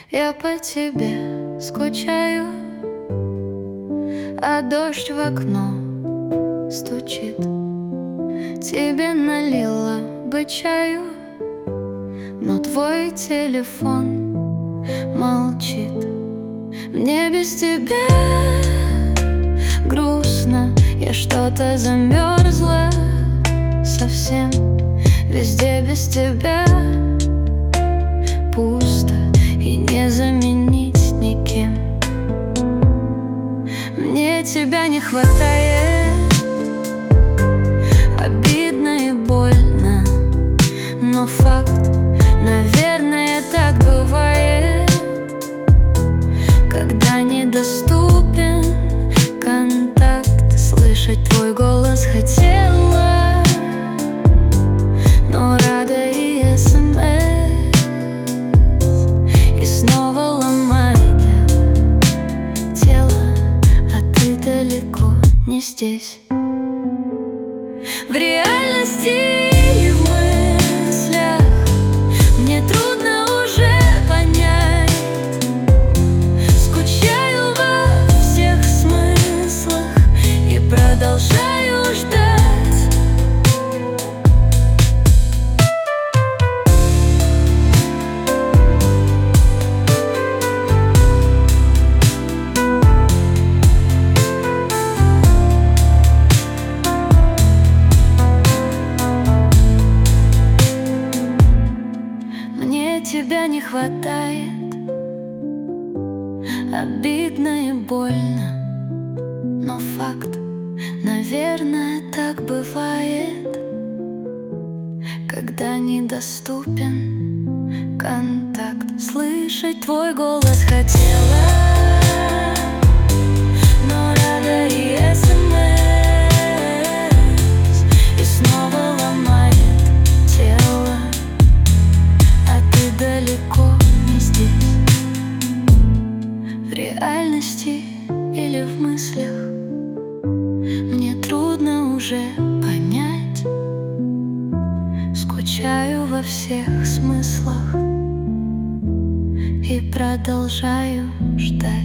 Я по тебе скучаю, а дождь в окно стучит. Тебе налила бы чаю, но твой телефон молчит. Мне без тебя грустно, я что-то замерзла совсем. Везде без тебя пусто и не заменить никем. Мне тебя не хватает, обидно и больно, но факт, наверное, так бывает, когда недоступен контакт. Слышать твой голос хотела, но рада и СМС, и снова ломает тело, а ты далеко не здесь. В реальности и в мыслях мне трудно уже понять. Скучаю во всех смыслах и продолжаю ждать. Тебя не хватает, обидно и больно, но факт, наверное, так бывает, когда недоступен контакт. Слышать твой голос хотела, но рада и СМС, и снова ломает тело, далеко не здесь. В реальности или в мыслях мне трудно уже понять. Скучаю во всех смыслах и продолжаю ждать.